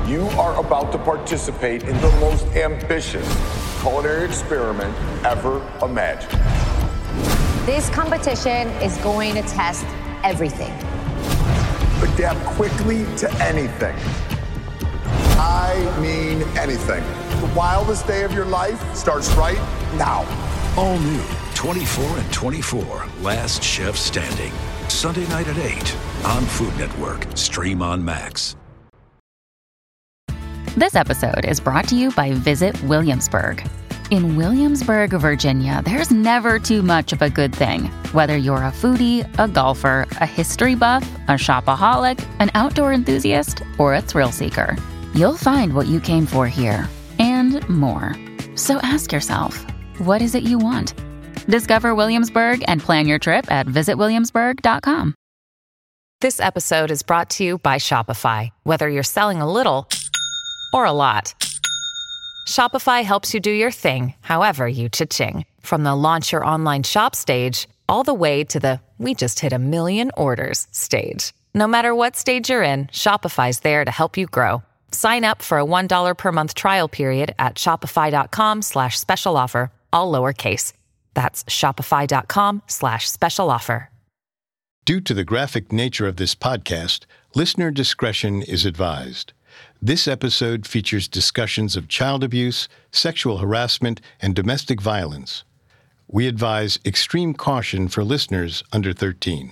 You are about to participate in the most ambitious culinary experiment ever imagined. This competition is going to test everything. Adapt quickly to anything. I mean anything. The wildest day of your life starts right now. All new 24 and 24, Last Chef Standing. Sunday night at 8 on Food Network. Stream on Max. This episode is brought to you by Visit Williamsburg. In Williamsburg, Virginia, there's never too much of a good thing. Whether you're a foodie, a golfer, a history buff, a shopaholic, an outdoor enthusiast, or a thrill seeker, you'll find what you came for here and more. So ask yourself, what is it you want? Discover Williamsburg and plan your trip at visitwilliamsburg.com. This episode is brought to you by Shopify. Whether you're selling a little or a lot, Shopify helps you do your thing, however you cha-ching. From the launch your online shop stage, all the way to the we just hit 1 million orders stage. No matter what stage you're in, Shopify's there to help you grow. Sign up for a $1 per month trial period at shopify.com/special offer, all lowercase. That's shopify.com/special offer. Due to the graphic nature of this podcast, listener discretion is advised. This episode features discussions of child abuse, sexual harassment, and domestic violence. We advise extreme caution for listeners under 13.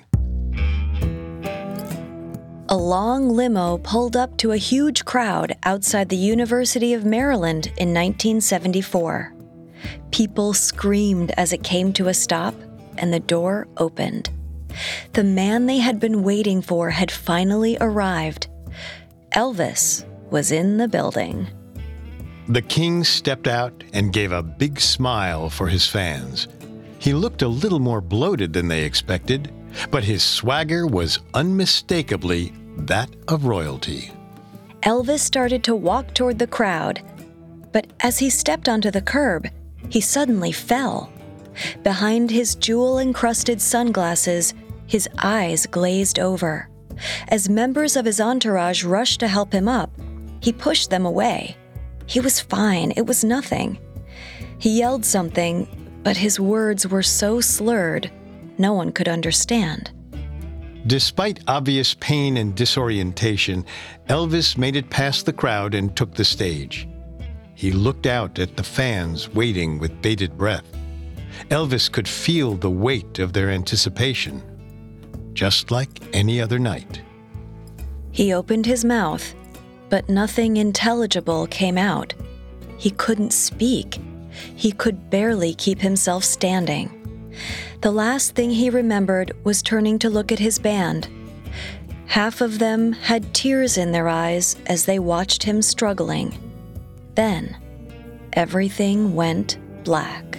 A long limo pulled up to a huge crowd outside the University of Maryland in 1974. People screamed as it came to a stop, and the door opened. The man they had been waiting for had finally arrived. Elvis was in the building. The king stepped out and gave a big smile for his fans. He looked a little more bloated than they expected, but his swagger was unmistakably that of royalty. Elvis started to walk toward the crowd, but as he stepped onto the curb, he suddenly fell. Behind his jewel-encrusted sunglasses, his eyes glazed over. As members of his entourage rushed to help him up, he pushed them away. He was fine. It was nothing. He yelled something, but his words were so slurred, no one could understand. Despite obvious pain and disorientation, Elvis made it past the crowd and took the stage. He looked out at the fans waiting with bated breath. Elvis could feel the weight of their anticipation, just like any other night. He opened his mouth, but nothing intelligible came out. He couldn't speak. He could barely keep himself standing. The last thing he remembered was turning to look at his band. Half of them had tears in their eyes as they watched him struggling. Then, everything went black.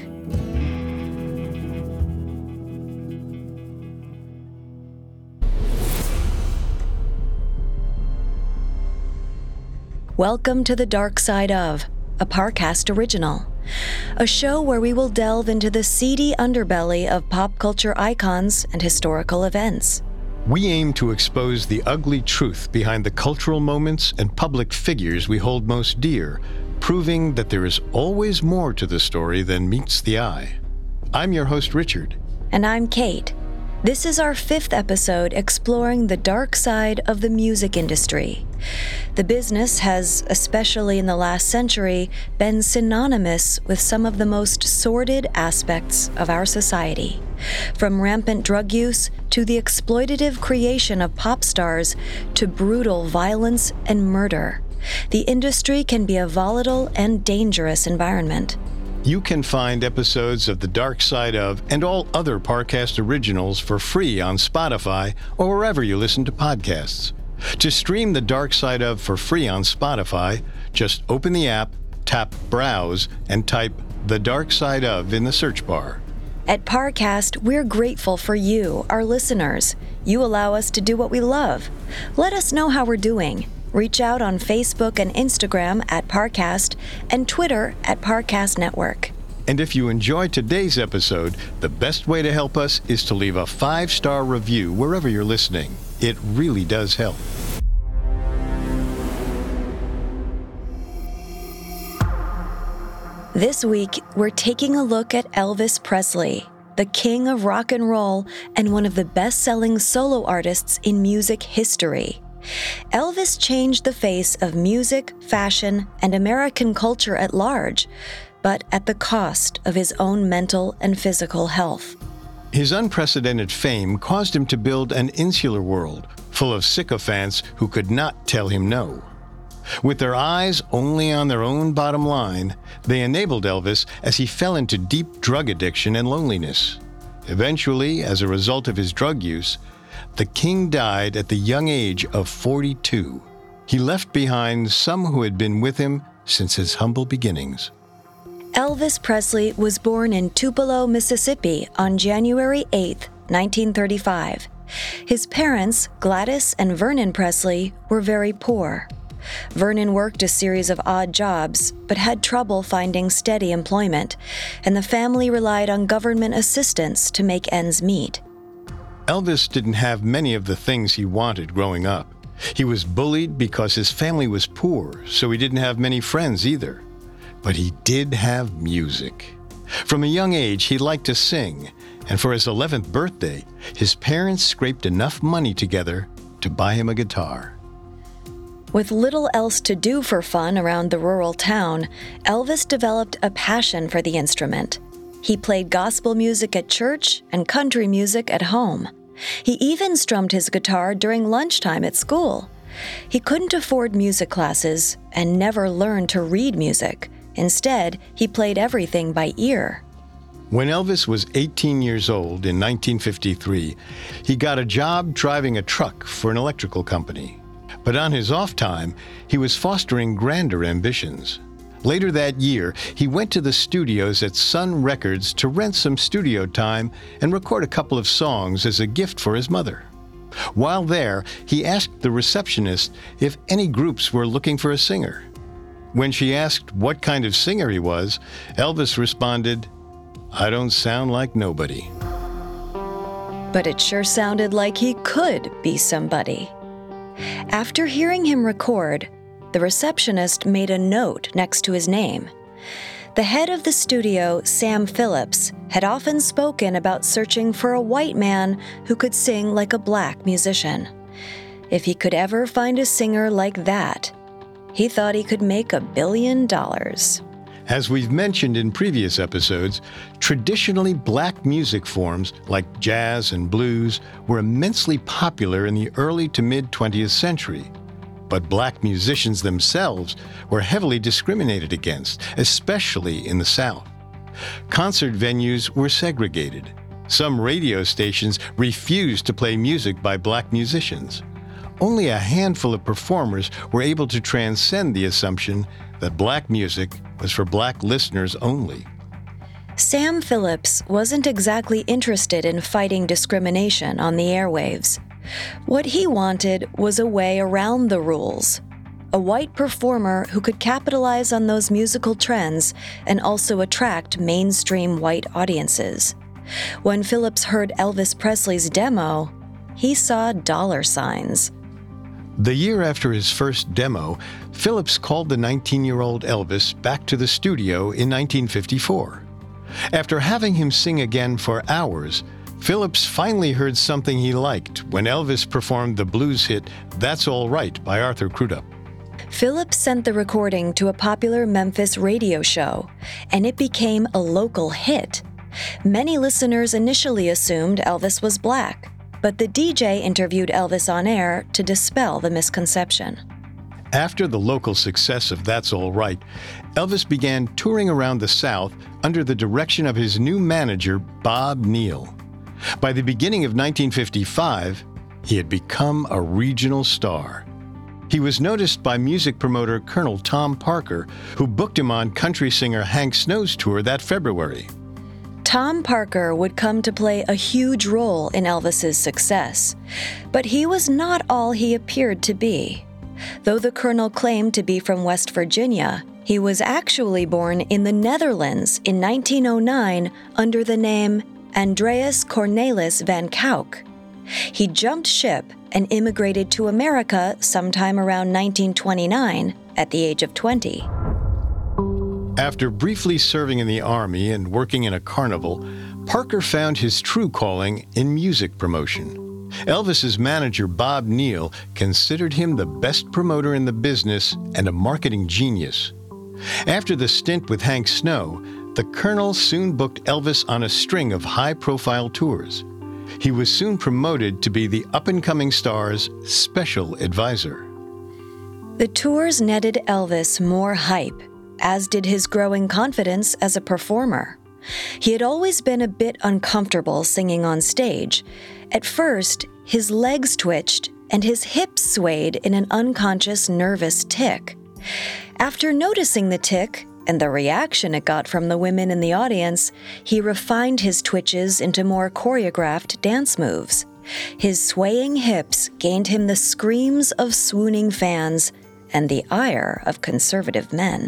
Welcome to The Dark Side Of, a Parcast original. A show where we will delve into the seedy underbelly of pop culture icons and historical events. We aim to expose the ugly truth behind the cultural moments and public figures we hold most dear, proving that there is always more to the story than meets the eye. I'm your host, Richard. And I'm Kate. This is our 5th episode exploring the dark side of the music industry. The business has, especially in the last century, been synonymous with some of the most sordid aspects of our society. From rampant drug use to the exploitative creation of pop stars to brutal violence and murder, the industry can be a volatile and dangerous environment. You can find episodes of The Dark Side Of and all other Parcast originals for free on Spotify or wherever you listen to podcasts. To stream The Dark Side Of for free on Spotify, just open the app, tap Browse, and type The Dark Side Of in the search bar. At Parcast, we're grateful for you, our listeners. You allow us to do what we love. Let us know how we're doing. Reach out on Facebook and Instagram at Parcast and Twitter at Parcast Network. And if you enjoyed today's episode, the best way to help us is to leave a 5-star review wherever you're listening. It really does help. This week, we're taking a look at Elvis Presley, the king of rock and roll and one of the best-selling solo artists in music history. Elvis changed the face of music, fashion, and American culture at large, but at the cost of his own mental and physical health. His unprecedented fame caused him to build an insular world full of sycophants who could not tell him no. With their eyes only on their own bottom line, they enabled Elvis as he fell into deep drug addiction and loneliness. Eventually, as a result of his drug use, the king died at the young age of 42. He left behind some who had been with him since his humble beginnings. Elvis Presley was born in Tupelo, Mississippi on January 8, 1935. His parents, Gladys and Vernon Presley, were very poor. Vernon worked a series of odd jobs, but had trouble finding steady employment, and the family relied on government assistance to make ends meet. Elvis didn't have many of the things he wanted growing up. He was bullied because his family was poor, so he didn't have many friends either. But he did have music. From a young age, he liked to sing, and for his 11th birthday, his parents scraped enough money together to buy him a guitar. With little else to do for fun around the rural town, Elvis developed a passion for the instrument. He played gospel music at church and country music at home. He even strummed his guitar during lunchtime at school. He couldn't afford music classes and never learned to read music. Instead, he played everything by ear. When Elvis was 18 years old in 1953, he got a job driving a truck for an electrical company. But on his off time, he was fostering grander ambitions. Later that year, he went to the studios at Sun Records to rent some studio time and record a couple of songs as a gift for his mother. While there, he asked the receptionist if any groups were looking for a singer. When she asked what kind of singer he was, Elvis responded, "I don't sound like nobody." But it sure sounded like he could be somebody. After hearing him record, the receptionist made a note next to his name. The head of the studio, Sam Phillips, had often spoken about searching for a white man who could sing like a black musician. If he could ever find a singer like that, he thought he could make $1 billion. As we've mentioned in previous episodes, traditionally black music forms like jazz and blues were immensely popular in the early to mid-20th century. But black musicians themselves were heavily discriminated against, especially in the South. Concert venues were segregated. Some radio stations refused to play music by black musicians. Only a handful of performers were able to transcend the assumption that black music was for black listeners only. Sam Phillips wasn't exactly interested in fighting discrimination on the airwaves. What he wanted was a way around the rules. A white performer who could capitalize on those musical trends and also attract mainstream white audiences. When Phillips heard Elvis Presley's demo, he saw dollar signs. The year after his first demo, Phillips called the 19-year-old Elvis back to the studio in 1954. After having him sing again for hours, Phillips finally heard something he liked when Elvis performed the blues hit "That's All Right" by Arthur Crudup. Phillips sent the recording to a popular Memphis radio show, and it became a local hit. Many listeners initially assumed Elvis was black, but the DJ interviewed Elvis on air to dispel the misconception. After the local success of "That's All Right," Elvis began touring around the South under the direction of his new manager, Bob Neal. By the beginning of 1955, he had become a regional star. He was noticed by music promoter Colonel Tom Parker, who booked him on country singer Hank Snow's tour that February. Tom Parker would come to play a huge role in Elvis's success, but he was not all he appeared to be. Though the Colonel claimed to be from West Virginia, he was actually born in the Netherlands in 1909 under the name Andreas Cornelis van Kuik. He jumped ship and immigrated to America sometime around 1929 at the age of 20. After briefly serving in the Army and working in a carnival, Parker found his true calling in music promotion. Elvis's manager, Bob Neal, considered him the best promoter in the business and a marketing genius. After the stint with Hank Snow, the Colonel soon booked Elvis on a string of high-profile tours. He was soon promoted to be the up-and-coming star's special advisor. The tours netted Elvis more hype, as did his growing confidence as a performer. He had always been a bit uncomfortable singing on stage. At first, his legs twitched and his hips swayed in an unconscious nervous tic. After noticing the tic and the reaction it got from the women in the audience, he refined his twitches into more choreographed dance moves. His swaying hips gained him the screams of swooning fans and the ire of conservative men.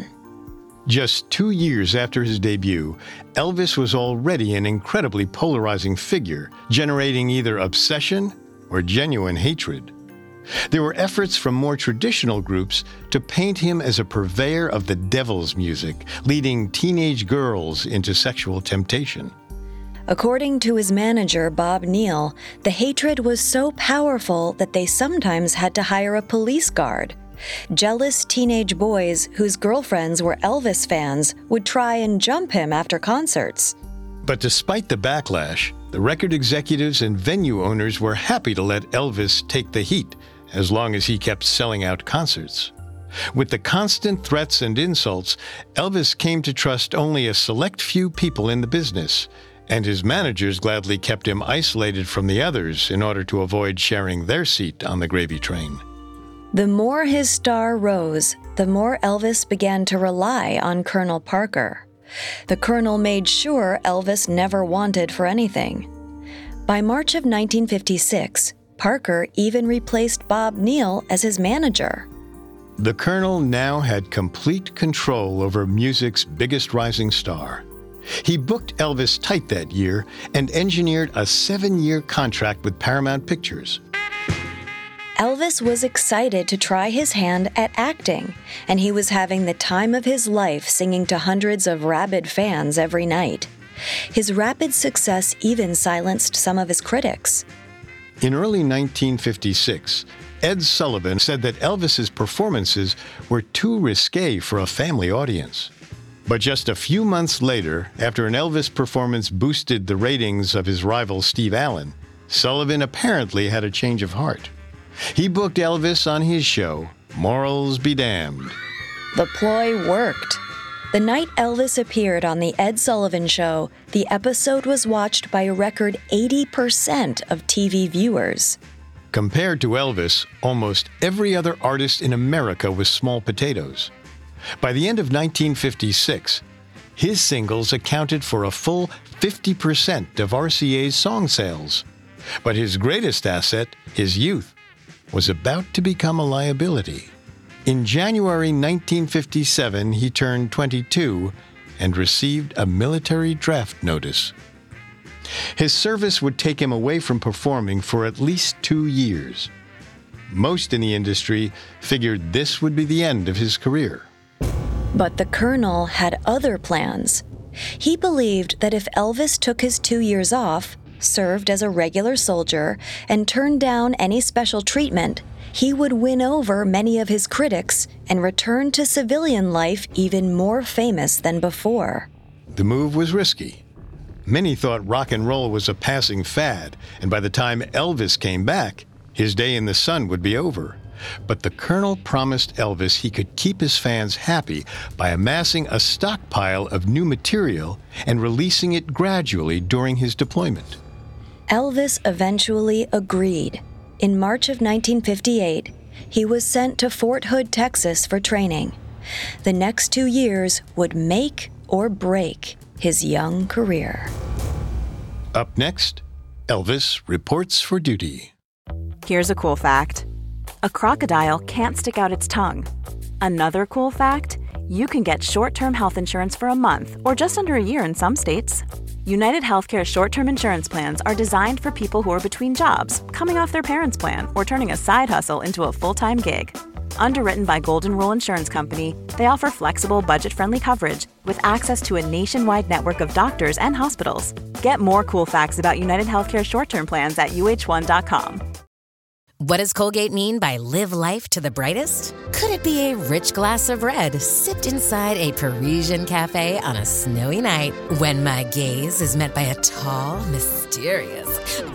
Just 2 years after his debut, Elvis was already an incredibly polarizing figure, generating either obsession or genuine hatred. There were efforts from more traditional groups to paint him as a purveyor of the devil's music, leading teenage girls into sexual temptation. According to his manager, Bob Neal, the hatred was so powerful that they sometimes had to hire a police guard. Jealous teenage boys whose girlfriends were Elvis fans would try and jump him after concerts. But despite the backlash, the record executives and venue owners were happy to let Elvis take the heat as long as he kept selling out concerts. With the constant threats and insults, Elvis came to trust only a select few people in the business, and his managers gladly kept him isolated from the others in order to avoid sharing their seat on the gravy train. The more his star rose, the more Elvis began to rely on Colonel Parker. The Colonel made sure Elvis never wanted for anything. By March of 1956, Parker even replaced Bob Neal as his manager. The Colonel now had complete control over music's biggest rising star. He booked Elvis tight that year and engineered a 7-year contract with Paramount Pictures. Elvis was excited to try his hand at acting, and he was having the time of his life singing to hundreds of rabid fans every night. His rapid success even silenced some of his critics. In early 1956, Ed Sullivan said that Elvis's performances were too risque for a family audience. But just a few months later, after an Elvis performance boosted the ratings of his rival Steve Allen, Sullivan apparently had a change of heart. He booked Elvis on his show, Morals Be Damned. The ploy worked. The night Elvis appeared on The Ed Sullivan Show, the episode was watched by a record 80% of TV viewers. Compared to Elvis, almost every other artist in America was small potatoes. By the end of 1956, his singles accounted for a full 50% of RCA's song sales. But his greatest asset, his youth, was about to become a liability. In January 1957, he turned 22 and received a military draft notice. His service would take him away from performing for at least 2 years. Most in the industry figured this would be the end of his career. But the Colonel had other plans. He believed that if Elvis took his 2 years off, served as a regular soldier, and turned down any special treatment, he would win over many of his critics and return to civilian life even more famous than before. The move was risky. Many thought rock and roll was a passing fad, and by the time Elvis came back, his day in the sun would be over. But the Colonel promised Elvis he could keep his fans happy by amassing a stockpile of new material and releasing it gradually during his deployment. Elvis eventually agreed. In March of 1958, he was sent to Fort Hood, Texas for training. The next 2 years would make or break his young career. Up next, Elvis reports for duty. Here's a cool fact. A crocodile can't stick out its tongue. Another cool fact, you can get short-term health insurance for a month or just under a year in some states. United Healthcare short-term insurance plans are designed for people who are between jobs, coming off their parents' plan, or turning a side hustle into a full-time gig. Underwritten by Golden Rule Insurance Company, they offer flexible, budget-friendly coverage with access to a nationwide network of doctors and hospitals. Get more cool facts about United Healthcare short-term plans at uh1.com. What does Colgate mean by live life to the brightest? Could it be a rich glass of red sipped inside a Parisian cafe on a snowy night when my gaze is met by a tall, mysterious...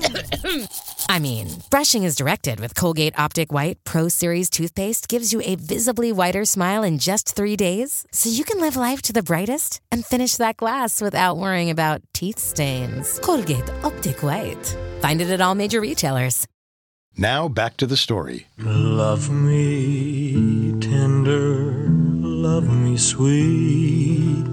I mean, brushing is directed with Colgate Optic White Pro Series toothpaste gives you a visibly whiter smile in just 3 days, so you can live life to the brightest and finish that glass without worrying about teeth stains. Colgate Optic White. Find it at all major retailers. Now back to the story. Love me tender, love me sweet,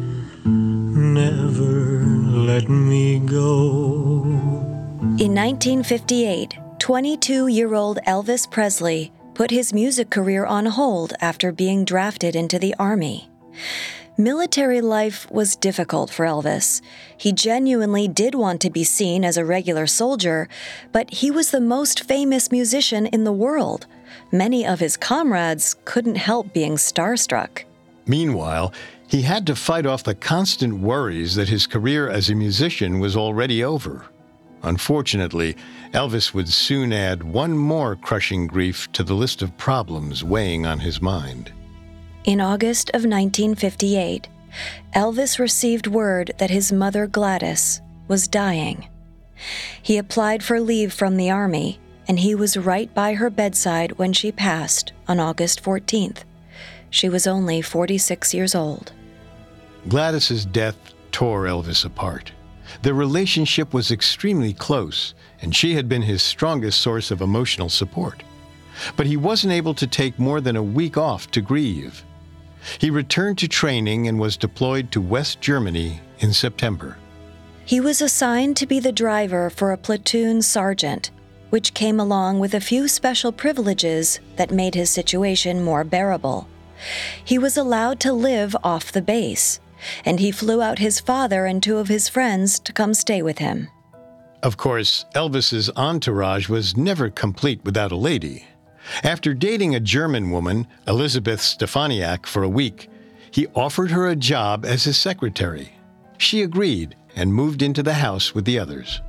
never let me go. In 1958, 22-year-old Elvis Presley put his music career on hold after being drafted into the Army. Military life was difficult for Elvis. He genuinely did want to be seen as a regular soldier, but he was the most famous musician in the world. Many of his comrades couldn't help being starstruck. Meanwhile, he had to fight off the constant worries that his career as a musician was already over. Unfortunately, Elvis would soon add one more crushing grief to the list of problems weighing on his mind. In August of 1958, Elvis received word that his mother Gladys was dying. He applied for leave from the Army, and he was right by her bedside when she passed on August 14th. She was only 46 years old. Gladys's death tore Elvis apart. Their relationship was extremely close, and she had been his strongest source of emotional support. But he wasn't able to take more than a week off to grieve. He returned to training and was deployed to West Germany in September. He was assigned to be the driver for a platoon sergeant, which came along with a few special privileges that made his situation more bearable. He was allowed to live off the base, and he flew out his father and 2 of his friends to come stay with him. Of course, Elvis's entourage was never complete without a lady. After dating a German woman, Elisabeth Stefaniak, for a week, he offered her a job as his secretary. She agreed and moved into the house with the others.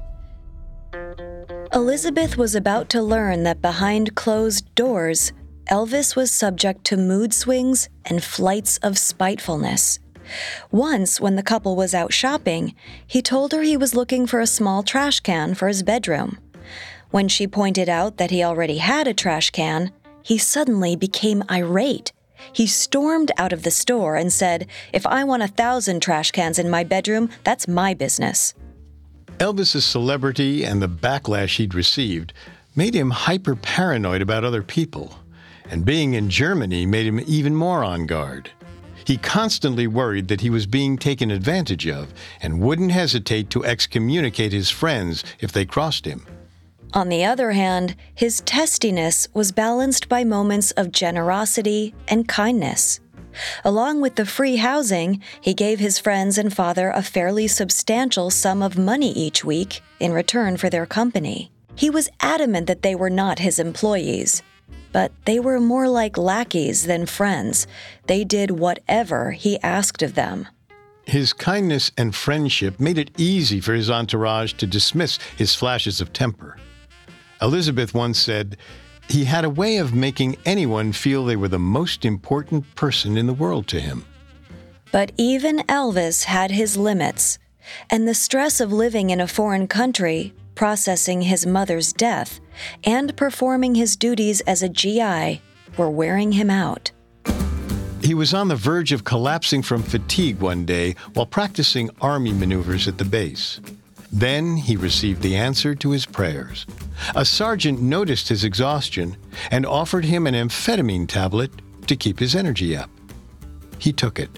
Elizabeth was about to learn that behind closed doors, Elvis was subject to mood swings and flights of spitefulness. Once, when the couple was out shopping, he told her he was looking for a small trash can for his bedroom. When she pointed out that he already had a trash can, he suddenly became irate. He stormed out of the store and said, "If I want 1,000 trash cans in my bedroom, that's my business." Elvis's celebrity and the backlash he'd received made him hyper-paranoid about other people, and being in Germany made him even more on guard. He constantly worried that he was being taken advantage of and wouldn't hesitate to excommunicate his friends if they crossed him. On the other hand, his testiness was balanced by moments of generosity and kindness. Along with the free housing, he gave his friends and father a fairly substantial sum of money each week in return for their company. He was adamant that they were not his employees, but they were more like lackeys than friends. They did whatever he asked of them. His kindness and friendship made it easy for his entourage to dismiss his flashes of temper. Elizabeth once said, he had a way of making anyone feel they were the most important person in the world to him. But even Elvis had his limits, and the stress of living in a foreign country, processing his mother's death, and performing his duties as a GI were wearing him out. He was on the verge of collapsing from fatigue one day while practicing Army maneuvers at the base. Then he received the answer to his prayers. A sergeant noticed his exhaustion and offered him an amphetamine tablet to keep his energy up. He took it.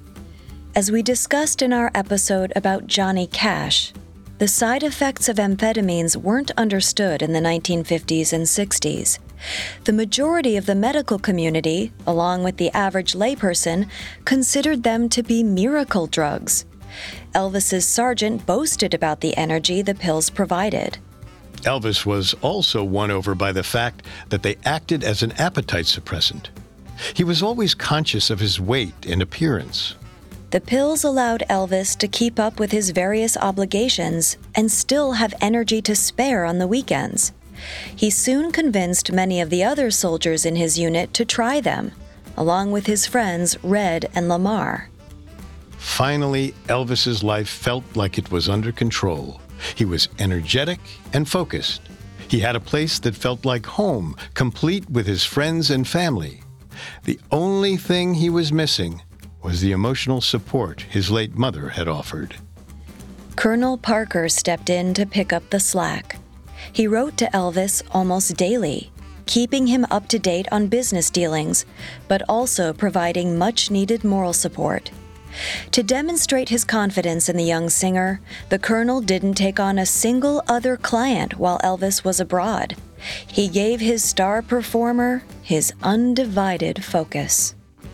As we discussed in our episode about Johnny Cash, the side effects of amphetamines weren't understood in the 1950s and 60s. The majority of the medical community, along with the average layperson, considered them to be miracle drugs. Elvis's sergeant boasted about the energy the pills provided. Elvis was also won over by the fact that they acted as an appetite suppressant. He was always conscious of his weight and appearance. The pills allowed Elvis to keep up with his various obligations and still have energy to spare on the weekends. He soon convinced many of the other soldiers in his unit to try them, along with his friends Red and Lamar. Finally, Elvis's life felt like it was under control. He was energetic and focused. He had a place that felt like home, complete with his friends and family. The only thing he was missing was the emotional support his late mother had offered. Colonel Parker stepped in to pick up the slack. He wrote to Elvis almost daily, keeping him up to date on business dealings, but also providing much-needed moral support. To demonstrate his confidence in the young singer, the colonel didn't take on a single other client while Elvis was abroad. He gave his star performer his undivided focus.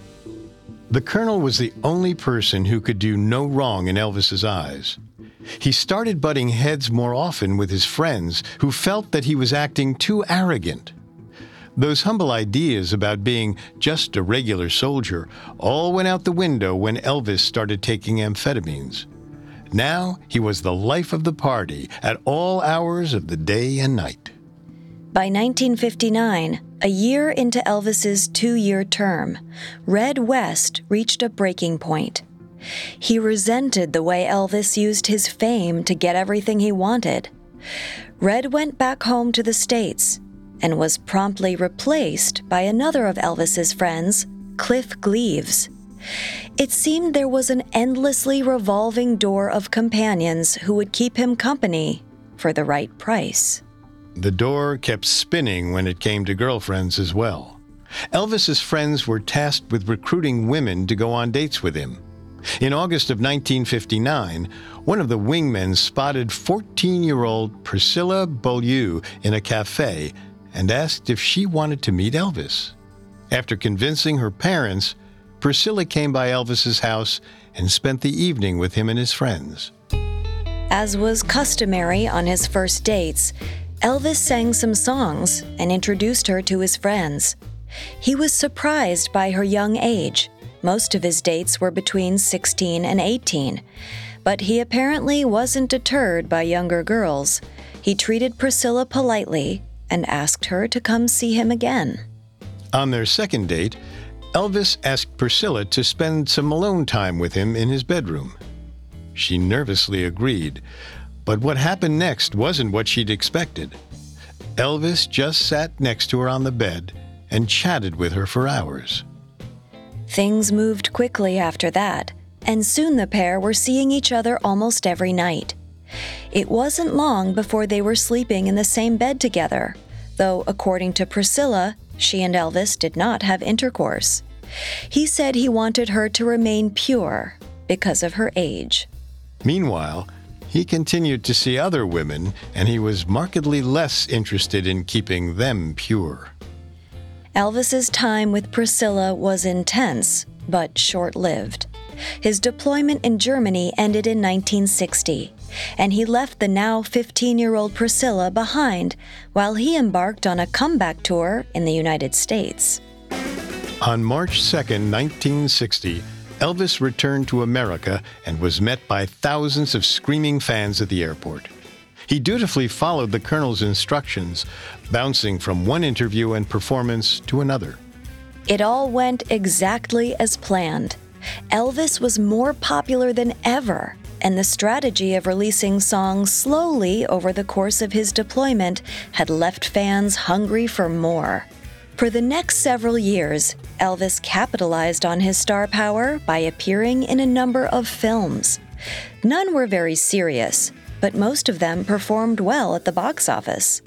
The colonel was the only person who could do no wrong in Elvis's eyes. He started butting heads more often with his friends who felt that he was acting too arrogant. Those humble ideas about being just a regular soldier all went out the window when Elvis started taking amphetamines. Now he was the life of the party at all hours of the day and night. By 1959, a year into Elvis's 2-year term, Red West reached a breaking point. He resented the way Elvis used his fame to get everything he wanted. Red went back home to the States and was promptly replaced by another of Elvis's friends, Cliff Gleaves. It seemed there was an endlessly revolving door of companions who would keep him company for the right price. The door kept spinning when it came to girlfriends as well. Elvis's friends were tasked with recruiting women to go on dates with him. In August of 1959, one of the wingmen spotted 14-year-old Priscilla Beaulieu in a cafe and asked if she wanted to meet Elvis. After convincing her parents, Priscilla came by Elvis's house and spent the evening with him and his friends. As was customary on his first dates, Elvis sang some songs and introduced her to his friends. He was surprised by her young age. Most of his dates were between 16 and 18, but he apparently wasn't deterred by younger girls. He treated Priscilla politely and asked her to come see him again. On their second date, Elvis asked Priscilla to spend some alone time with him in his bedroom. She nervously agreed, but what happened next wasn't what she'd expected. Elvis just sat next to her on the bed and chatted with her for hours. Things moved quickly after that, and soon the pair were seeing each other almost every night. It wasn't long before they were sleeping in the same bed together, though according to Priscilla, she and Elvis did not have intercourse. He said he wanted her to remain pure because of her age. Meanwhile, he continued to see other women, and he was markedly less interested in keeping them pure. Elvis's time with Priscilla was intense, but short-lived. His deployment in Germany ended in 1960, and he left the now 15-year-old Priscilla behind while he embarked on a comeback tour in the United States. On March 2, 1960, Elvis returned to America and was met by thousands of screaming fans at the airport. He dutifully followed the colonel's instructions, bouncing from one interview and performance to another. It all went exactly as planned. Elvis was more popular than ever, and the strategy of releasing songs slowly over the course of his deployment had left fans hungry for more. For the next several years, Elvis capitalized on his star power by appearing in a number of films. None were very serious, but most of them performed well at the box office.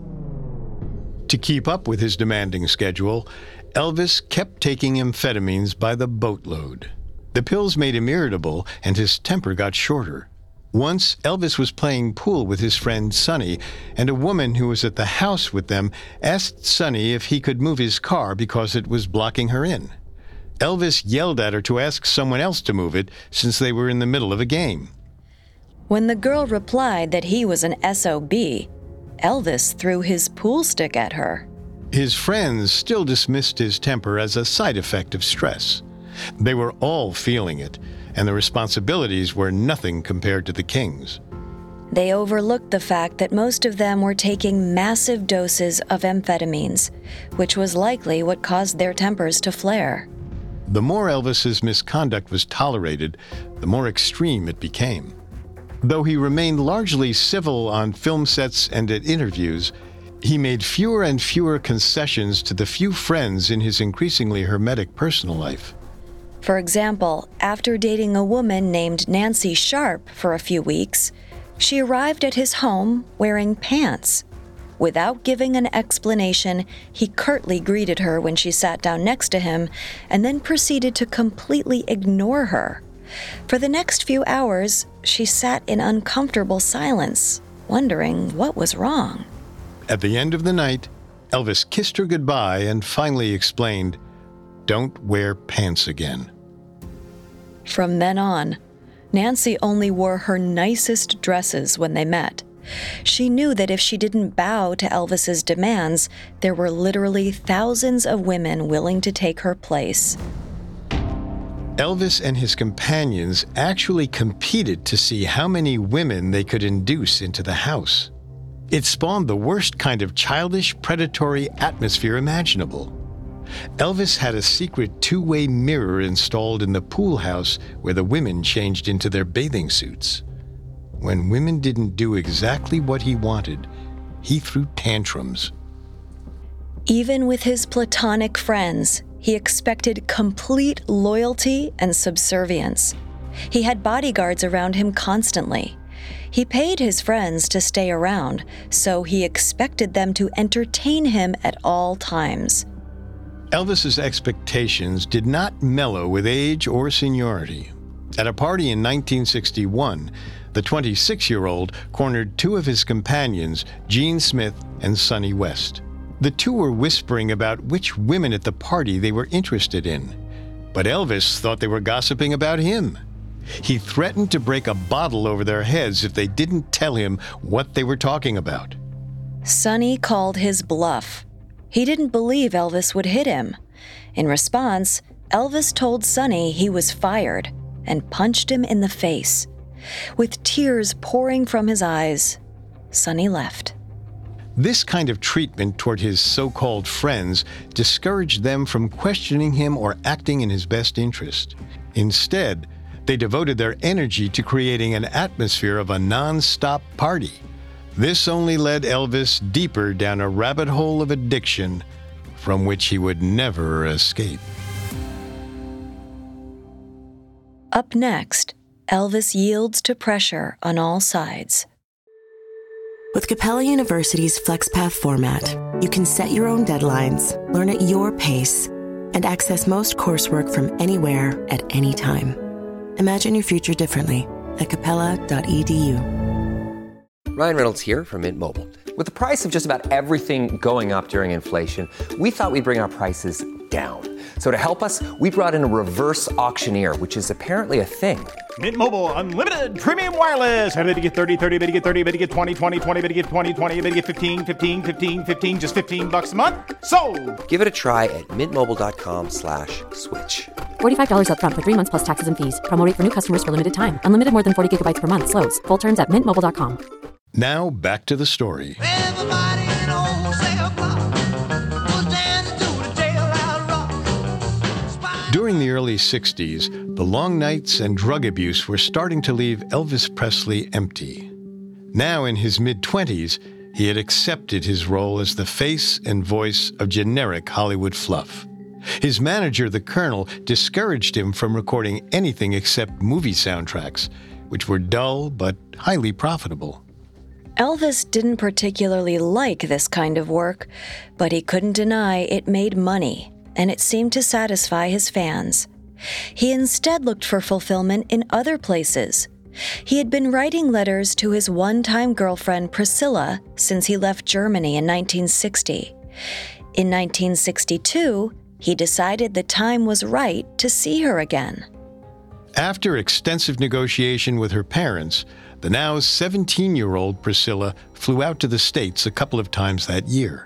To keep up with his demanding schedule, Elvis kept taking amphetamines by the boatload. The pills made him irritable, and his temper got shorter. Once, Elvis was playing pool with his friend Sonny, and a woman who was at the house with them asked Sonny if he could move his car because it was blocking her in. Elvis yelled at her to ask someone else to move it since they were in the middle of a game. When the girl replied that he was an SOB, Elvis threw his pool stick at her. His friends still dismissed his temper as a side effect of stress. They were all feeling it, and the responsibilities were nothing compared to the king's. They overlooked the fact that most of them were taking massive doses of amphetamines, which was likely what caused their tempers to flare. The more Elvis's misconduct was tolerated, the more extreme it became. Though he remained largely civil on film sets and at interviews, he made fewer and fewer concessions to the few friends in his increasingly hermetic personal life. For example, after dating a woman named Nancy Sharp for a few weeks, she arrived at his home wearing pants. Without giving an explanation, he curtly greeted her when she sat down next to him and then proceeded to completely ignore her. For the next few hours, she sat in uncomfortable silence, wondering what was wrong. At the end of the night, Elvis kissed her goodbye and finally explained, "Don't wear pants again." From then on, Nancy only wore her nicest dresses when they met. She knew that if she didn't bow to Elvis's demands, there were literally thousands of women willing to take her place. Elvis and his companions actually competed to see how many women they could induce into the house. It spawned the worst kind of childish, predatory atmosphere imaginable. Elvis had a secret two-way mirror installed in the pool house where the women changed into their bathing suits. When women didn't do exactly what he wanted, he threw tantrums. Even with his platonic friends, he expected complete loyalty and subservience. He had bodyguards around him constantly. He paid his friends to stay around, so he expected them to entertain him at all times. Elvis's expectations did not mellow with age or seniority. At a party in 1961, the 26-year-old cornered two of his companions, Gene Smith and Sonny West. The two were whispering about which women at the party they were interested in. But Elvis thought they were gossiping about him. He threatened to break a bottle over their heads if they didn't tell him what they were talking about. Sonny called his bluff. He didn't believe Elvis would hit him. In response, Elvis told Sonny he was fired and punched him in the face. With tears pouring from his eyes, Sonny left. This kind of treatment toward his so-called friends discouraged them from questioning him or acting in his best interest. Instead, they devoted their energy to creating an atmosphere of a non-stop party. This only led Elvis deeper down a rabbit hole of addiction from which he would never escape. Up next, Elvis yields to pressure on all sides. With Capella University's FlexPath format, you can set your own deadlines, learn at your pace, and access most coursework from anywhere at any time. Imagine your future differently at capella.edu. Ryan Reynolds here from Mint Mobile. With the price of just about everything going up during inflation, we thought we'd bring our prices down. So to help us, we brought in a reverse auctioneer, which is apparently a thing. Mint Mobile Unlimited Premium Wireless. How to get 30, 30, bit to get 30, bit to get 20, 20, 20, bit to get 20, 20, bit to get 15, 15, 15, 15, just $15 a month? Sold! Give it a try at mintmobile.com/switch. $45 up front for 3 months plus taxes and fees. Promo rate for new customers for limited time. Unlimited more than 40 gigabytes per month. Slows full terms at mintmobile.com. Now back to the story. During the early 60s, the long nights and drug abuse were starting to leave Elvis Presley empty. Now in his mid-20s, he had accepted his role as the face and voice of generic Hollywood fluff. His manager, the Colonel, discouraged him from recording anything except movie soundtracks, which were dull but highly profitable. Elvis didn't particularly like this kind of work, but he couldn't deny it made money, and it seemed to satisfy his fans. He instead looked for fulfillment in other places. He had been writing letters to his one-time girlfriend Priscilla since he left Germany in 1960. In 1962, he decided the time was right to see her again. After extensive negotiation with her parents, the now 17-year-old Priscilla flew out to the States a couple of times that year.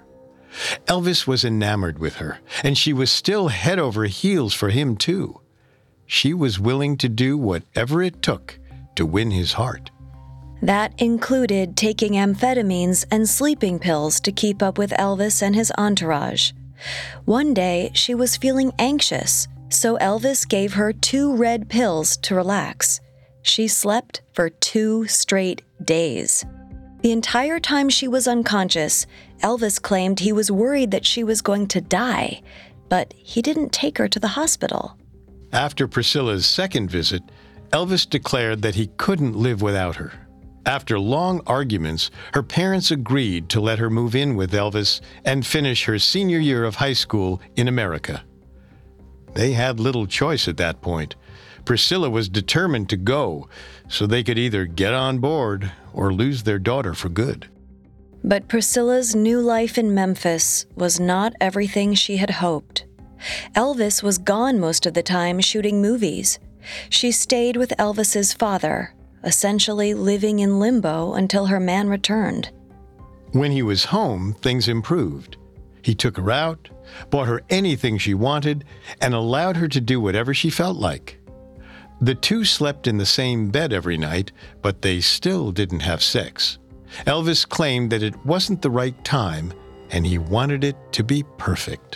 Elvis was enamored with her, and she was still head over heels for him, too. She was willing to do whatever it took to win his heart. That included taking amphetamines and sleeping pills to keep up with Elvis and his entourage. One day, she was feeling anxious, so Elvis gave her 2 red pills to relax. She slept for 2 straight days. The entire time she was unconscious, Elvis claimed he was worried that she was going to die, but he didn't take her to the hospital. After Priscilla's second visit, Elvis declared that he couldn't live without her. After long arguments, her parents agreed to let her move in with Elvis and finish her senior year of high school in America. They had little choice at that point. Priscilla was determined to go, so they could either get on board or lose their daughter for good. But Priscilla's new life in Memphis was not everything she had hoped. Elvis was gone most of the time shooting movies. She stayed with Elvis's father, essentially living in limbo until her man returned. When he was home, things improved. He took her out, bought her anything she wanted, and allowed her to do whatever she felt like. The two slept in the same bed every night, but they still didn't have sex. Elvis claimed that it wasn't the right time, and he wanted it to be perfect.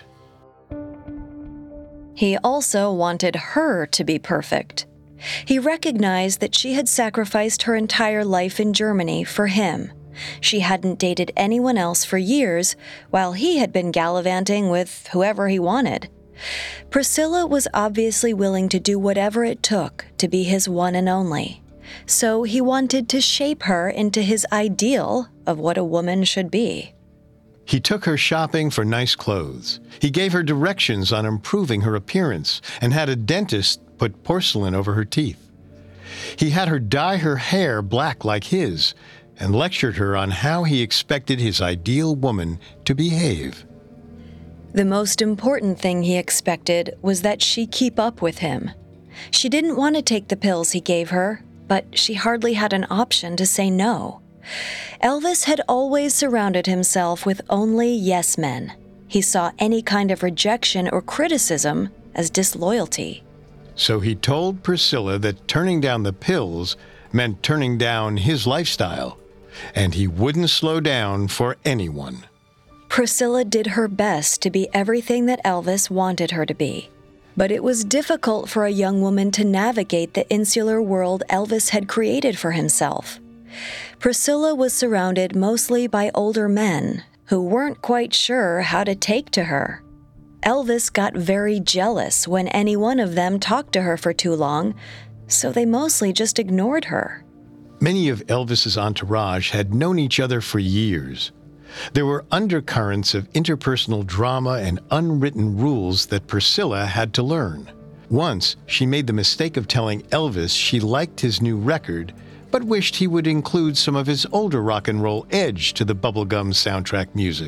He also wanted her to be perfect. He recognized that she had sacrificed her entire life in Germany for him. She hadn't dated anyone else for years, while he had been gallivanting with whoever he wanted. Priscilla was obviously willing to do whatever it took to be his one and only. So he wanted to shape her into his ideal of what a woman should be. He took her shopping for nice clothes. He gave her directions on improving her appearance and had a dentist put porcelain over her teeth. He had her dye her hair black like his and lectured her on how he expected his ideal woman to behave. The most important thing he expected was that she keep up with him. She didn't want to take the pills he gave her, but she hardly had an option to say no. Elvis had always surrounded himself with only yes men. He saw any kind of rejection or criticism as disloyalty. So he told Priscilla that turning down the pills meant turning down his lifestyle, and he wouldn't slow down for anyone. Priscilla did her best to be everything that Elvis wanted her to be. But it was difficult for a young woman to navigate the insular world Elvis had created for himself. Priscilla was surrounded mostly by older men who weren't quite sure how to take to her. Elvis got very jealous when any one of them talked to her for too long, so they mostly just ignored her. Many of Elvis's entourage had known each other for years. There were undercurrents of interpersonal drama and unwritten rules that Priscilla had to learn. Once, she made the mistake of telling Elvis she liked his new record, but wished he would include some of his older rock and roll edge to the bubblegum soundtrack music.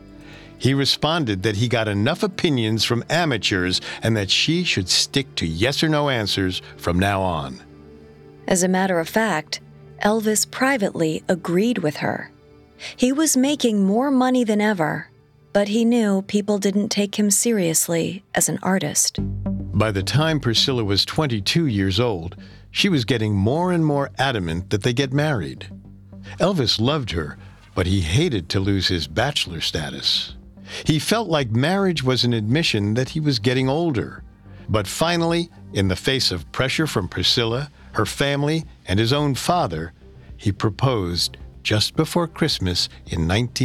He responded that he got enough opinions from amateurs and that she should stick to yes or no answers from now on. As a matter of fact, Elvis privately agreed with her. He was making more money than ever, but he knew people didn't take him seriously as an artist. By the time Priscilla was 22 years old, she was getting more and more adamant that they get married. Elvis loved her, but he hated to lose his bachelor status. He felt like marriage was an admission that he was getting older. But finally, in the face of pressure from Priscilla, her family, and his own father, he proposed just before Christmas in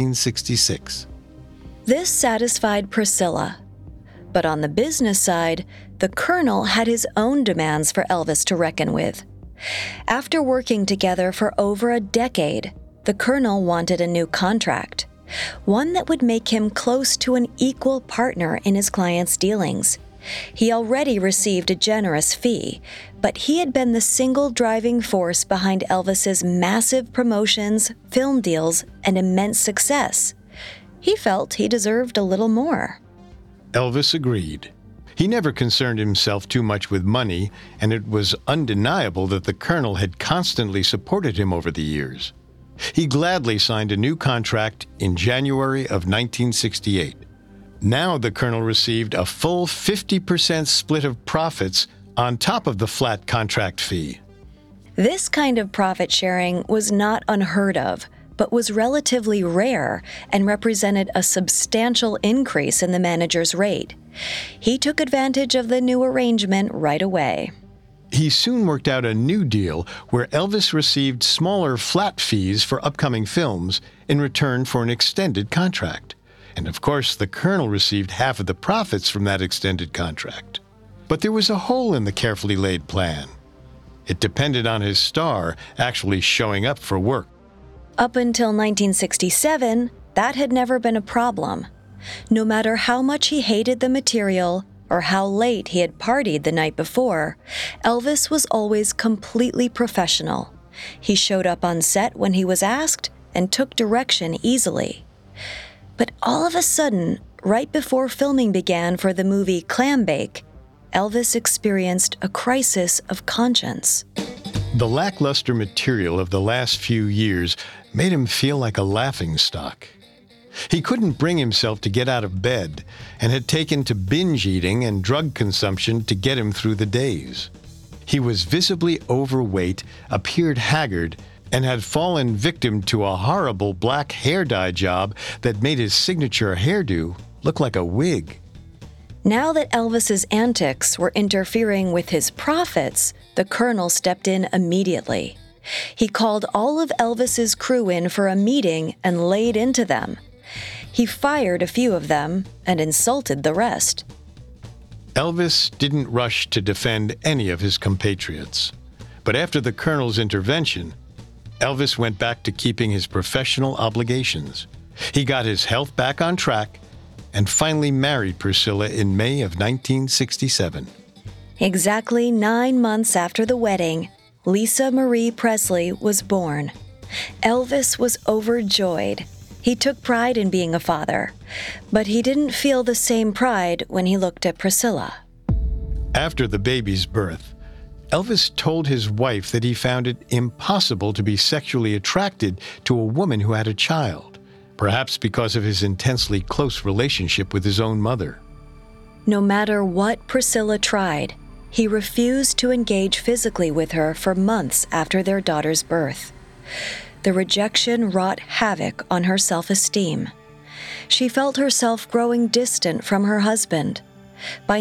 1966. This satisfied Priscilla. But on the business side, the Colonel had his own demands for Elvis to reckon with. After working together for over a decade, the Colonel wanted a new contract, one that would make him close to an equal partner in his client's dealings. He already received a generous fee, but he had been the single driving force behind Elvis's massive promotions, film deals, and immense success. He felt he deserved a little more. Elvis agreed. He never concerned himself too much with money, and it was undeniable that the Colonel had constantly supported him over the years. He gladly signed a new contract in January of 1968. Now the Colonel received a full 50% split of profits on top of the flat contract fee. This kind of profit sharing was not unheard of, but was relatively rare and represented a substantial increase in the manager's rate. He took advantage of the new arrangement right away. He soon worked out a new deal where Elvis received smaller flat fees for upcoming films in return for an extended contract. And of course, the Colonel received half of the profits from that extended contract. But there was a hole in the carefully laid plan. It depended on his star actually showing up for work. Up until 1967, that had never been a problem. No matter how much he hated the material or how late he had partied the night before, Elvis was always completely professional. He showed up on set when he was asked and took direction easily. But all of a sudden, right before filming began for the movie Clambake, Elvis experienced a crisis of conscience. The lackluster material of the last few years made him feel like a laughingstock. He couldn't bring himself to get out of bed and had taken to binge eating and drug consumption to get him through the days. He was visibly overweight, appeared haggard, and had fallen victim to a horrible black hair dye job that made his signature hairdo look like a wig. Now that Elvis's antics were interfering with his profits, the Colonel stepped in immediately. He called all of Elvis's crew in for a meeting and laid into them. He fired a few of them and insulted the rest. Elvis didn't rush to defend any of his compatriots. But after the Colonel's intervention, Elvis went back to keeping his professional obligations. He got his health back on track and finally married Priscilla in May of 1967. Exactly 9 months after the wedding, Lisa Marie Presley was born. Elvis was overjoyed. He took pride in being a father, but he didn't feel the same pride when he looked at Priscilla. After the baby's birth, Elvis told his wife that he found it impossible to be sexually attracted to a woman who had a child, perhaps because of his intensely close relationship with his own mother. No matter what Priscilla tried, he refused to engage physically with her for months after their daughter's birth. The rejection wrought havoc on her self-esteem. She felt herself growing distant from her husband. By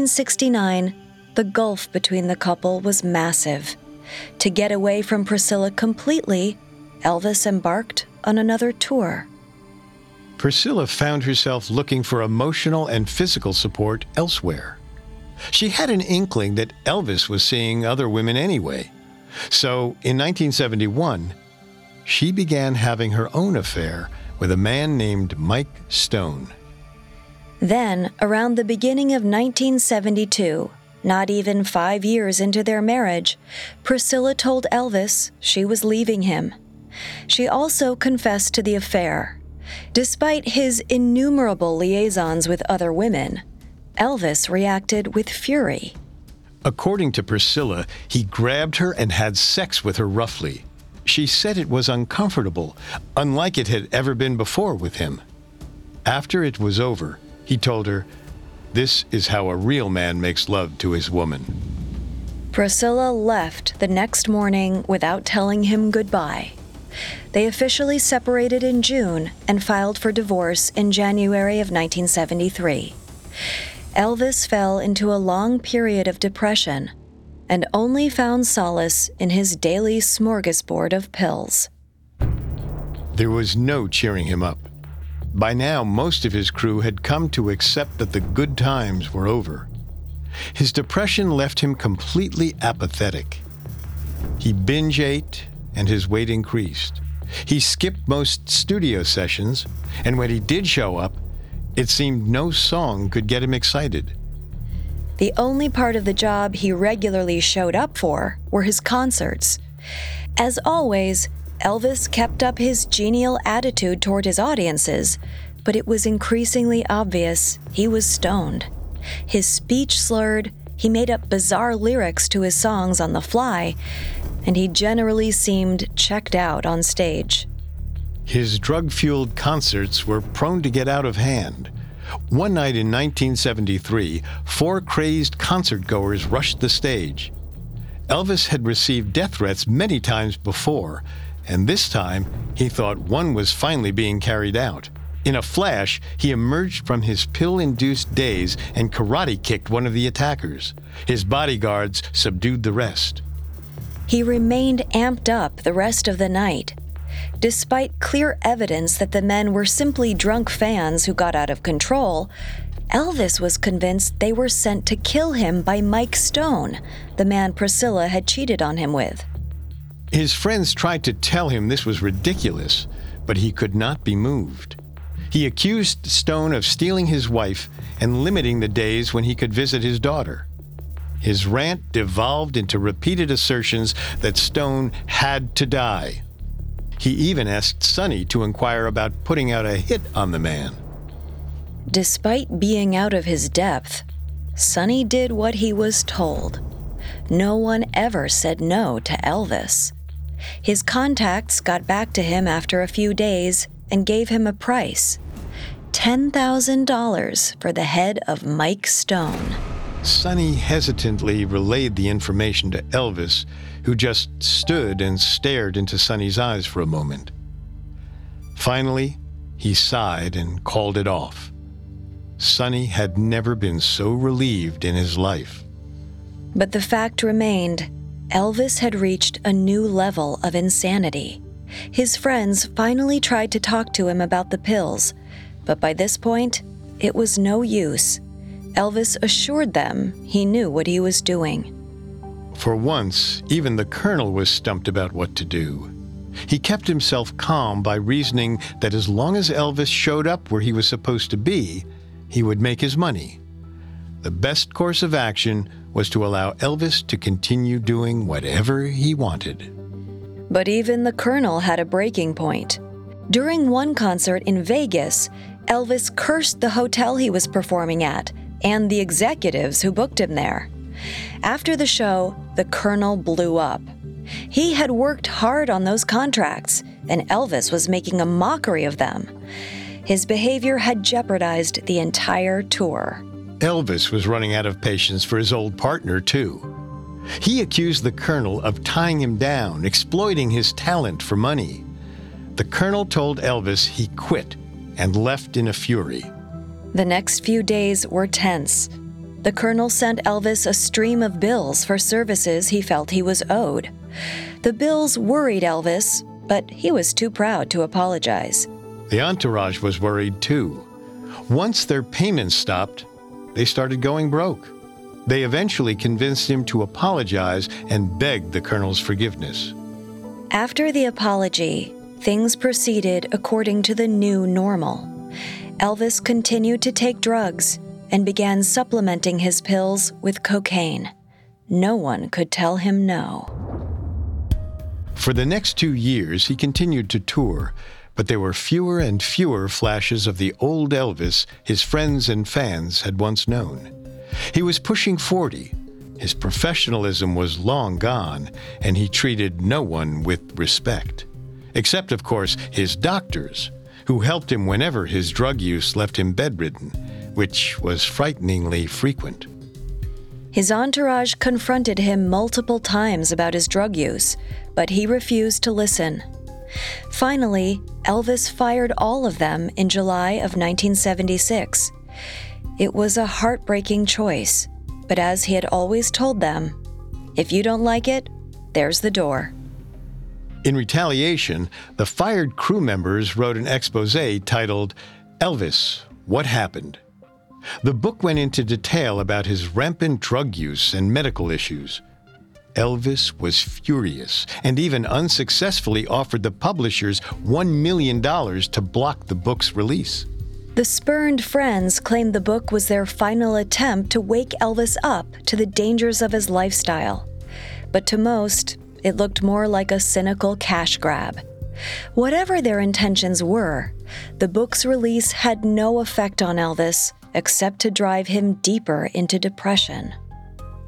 1969, the gulf between the couple was massive. To get away from Priscilla completely, Elvis embarked on another tour. Priscilla found herself looking for emotional and physical support elsewhere. She had an inkling that Elvis was seeing other women anyway. So, in 1971, she began having her own affair with a man named Mike Stone. Then, around the beginning of 1972, not even 5 years into their marriage, Priscilla told Elvis she was leaving him. She also confessed to the affair. Despite his innumerable liaisons with other women, Elvis reacted with fury. According to Priscilla, he grabbed her and had sex with her roughly. She said it was uncomfortable, unlike it had ever been before with him. After it was over, he told her, "This is how a real man makes love to his woman." Priscilla left the next morning without telling him goodbye. They officially separated in June and filed for divorce in January of 1973. Elvis fell into a long period of depression and only found solace in his daily smorgasbord of pills. There was no cheering him up. By now, most of his crew had come to accept that the good times were over. His depression left him completely apathetic. He binge ate, and his weight increased. He skipped most studio sessions, and when he did show up, it seemed no song could get him excited. The only part of the job he regularly showed up for were his concerts. As always, Elvis kept up his genial attitude toward his audiences, but it was increasingly obvious he was stoned. His speech slurred, he made up bizarre lyrics to his songs on the fly, and he generally seemed checked out on stage. His drug-fueled concerts were prone to get out of hand. One night in 1973, 4 crazed concertgoers rushed the stage. Elvis had received death threats many times before, and this time he thought one was finally being carried out. In a flash, he emerged from his pill-induced daze and karate-kicked one of the attackers. His bodyguards subdued the rest. He remained amped up the rest of the night. Despite clear evidence that the men were simply drunk fans who got out of control, Elvis was convinced they were sent to kill him by Mike Stone, the man Priscilla had cheated on him with. His friends tried to tell him this was ridiculous, but he could not be moved. He accused Stone of stealing his wife and limiting the days when he could visit his daughter. His rant devolved into repeated assertions that Stone had to die. He even asked Sonny to inquire about putting out a hit on the man. Despite being out of his depth, Sonny did what he was told. No one ever said no to Elvis. His contacts got back to him after a few days and gave him a price: $10,000 for the head of Mike Stone. Sonny hesitantly relayed the information to Elvis, who just stood and stared into Sonny's eyes for a moment. Finally, he sighed and called it off. Sonny had never been so relieved in his life. But the fact remained, Elvis had reached a new level of insanity. His friends finally tried to talk to him about the pills, but by this point, it was no use. Elvis assured them he knew what he was doing. For once, even the Colonel was stumped about what to do. He kept himself calm by reasoning that as long as Elvis showed up where he was supposed to be, he would make his money. The best course of action was to allow Elvis to continue doing whatever he wanted. But even the Colonel had a breaking point. During one concert in Vegas, Elvis cursed the hotel he was performing at and the executives who booked him there. After the show, the Colonel blew up. He had worked hard on those contracts, and Elvis was making a mockery of them. His behavior had jeopardized the entire tour. Elvis was running out of patience for his old partner, too. He accused the Colonel of tying him down, exploiting his talent for money. The Colonel told Elvis he quit and left in a fury. The next few days were tense. The Colonel sent Elvis a stream of bills for services he felt he was owed. The bills worried Elvis, but he was too proud to apologize. The entourage was worried, too. Once their payments stopped, they started going broke. They eventually convinced him to apologize and begged the Colonel's forgiveness. After the apology, things proceeded according to the new normal. Elvis continued to take drugs and began supplementing his pills with cocaine. No one could tell him no. For the next 2 years, he continued to tour, but there were fewer and fewer flashes of the old Elvis his friends and fans had once known. He was pushing 40. His professionalism was long gone, and he treated no one with respect. Except, of course, his doctors, who helped him whenever his drug use left him bedridden, which was frighteningly frequent. His entourage confronted him multiple times about his drug use, but he refused to listen. Finally, Elvis fired all of them in July of 1976. It was a heartbreaking choice, but as he had always told them, if you don't like it, there's the door. In retaliation, the fired crew members wrote an exposé titled, "Elvis, What Happened?" The book went into detail about his rampant drug use and medical issues. Elvis was furious and even unsuccessfully offered the publishers $1 million to block the book's release. The spurned friends claimed the book was their final attempt to wake Elvis up to the dangers of his lifestyle. But to most, it looked more like a cynical cash grab. Whatever their intentions were, the book's release had no effect on Elvis except to drive him deeper into depression.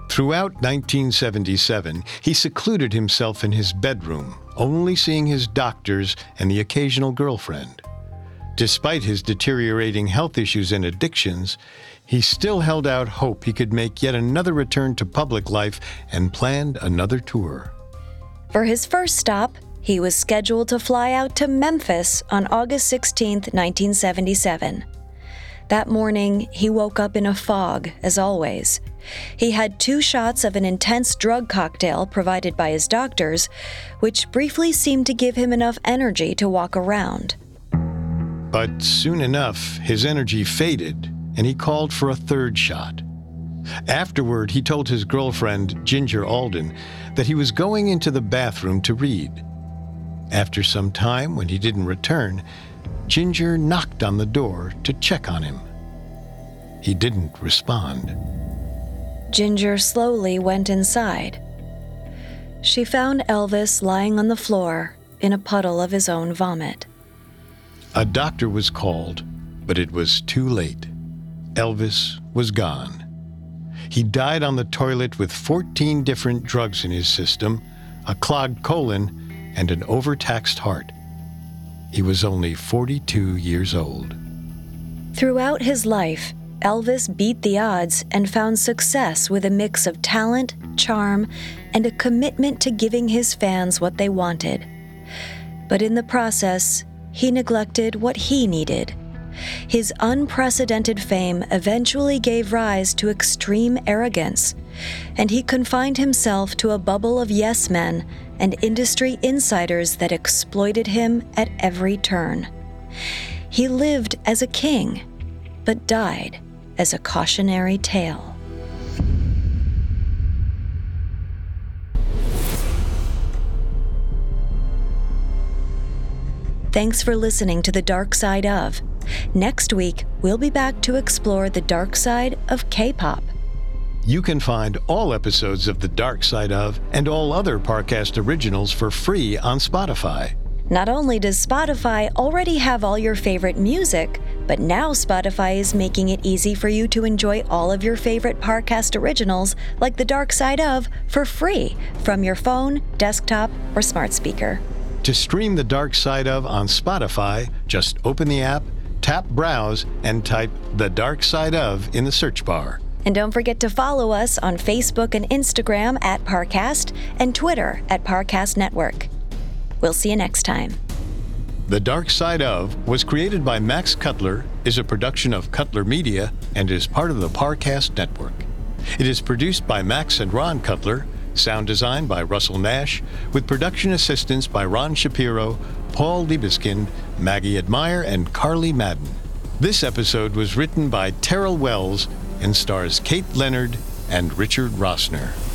Throughout 1977, he secluded himself in his bedroom, only seeing his doctors and the occasional girlfriend. Despite his deteriorating health issues and addictions, he still held out hope he could make yet another return to public life and planned another tour. For his first stop, he was scheduled to fly out to Memphis on August 16, 1977. That morning, he woke up in a fog, as always. He had 2 shots of an intense drug cocktail provided by his doctors, which briefly seemed to give him enough energy to walk around. But soon enough, his energy faded, and he called for a 3rd shot. Afterward, he told his girlfriend, Ginger Alden, that he was going into the bathroom to read. After some time, when he didn't return, Ginger knocked on the door to check on him. He didn't respond. Ginger slowly went inside. She found Elvis lying on the floor in a puddle of his own vomit. A doctor was called, but it was too late. Elvis was gone. He died on the toilet with 14 different drugs in his system, a clogged colon, and an overtaxed heart. He was only 42 years old. Throughout his life, Elvis beat the odds and found success with a mix of talent, charm, and a commitment to giving his fans what they wanted. But in the process, he neglected what he needed. His unprecedented fame eventually gave rise to extreme arrogance, and he confined himself to a bubble of yes men and industry insiders that exploited him at every turn. He lived as a king, but died as a cautionary tale. Thanks for listening to The Dark Side Of. Next week, we'll be back to explore the dark side of K-pop. You can find all episodes of The Dark Side Of and all other Parcast originals for free on Spotify. Not only does Spotify already have all your favorite music, but now Spotify is making it easy for you to enjoy all of your favorite Parcast originals, like The Dark Side Of, for free from your phone, desktop, or smart speaker. To stream The Dark Side Of on Spotify, just open the app, tap Browse, and type The Dark Side Of in the search bar. And don't forget to follow us on Facebook and Instagram at Parcast and Twitter at Parcast Network. We'll see you next time. The Dark Side Of was created by Max Cutler, is a production of Cutler Media, and is part of the Parcast Network. It is produced by Max and Ron Cutler, sound design by Russell Nash, with production assistance by Ron Shapiro, Paul Liebeskind, Maggie Admire, and Carly Madden. This episode was written by Terrell Wells and stars Kate Leonard and Richard Rossner.